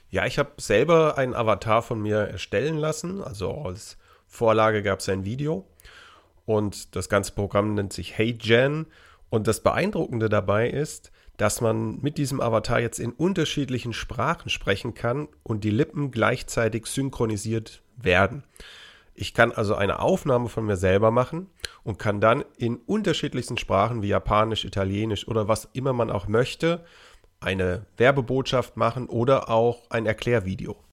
Ja, ich habe selber einen Avatar von mir erstellen lassen. Also als Vorlage gab es ein Video. Und das ganze Programm nennt sich HeyGen. Und das Beeindruckende dabei ist, dass man mit diesem Avatar jetzt in unterschiedlichen Sprachen sprechen kann und die Lippen gleichzeitig synchronisiert werden. Ich kann also eine Aufnahme von mir selber machen und kann dann in unterschiedlichsten Sprachen wie Japanisch, Italienisch oder was immer man auch möchte, eine Werbebotschaft machen oder auch ein Erklärvideo.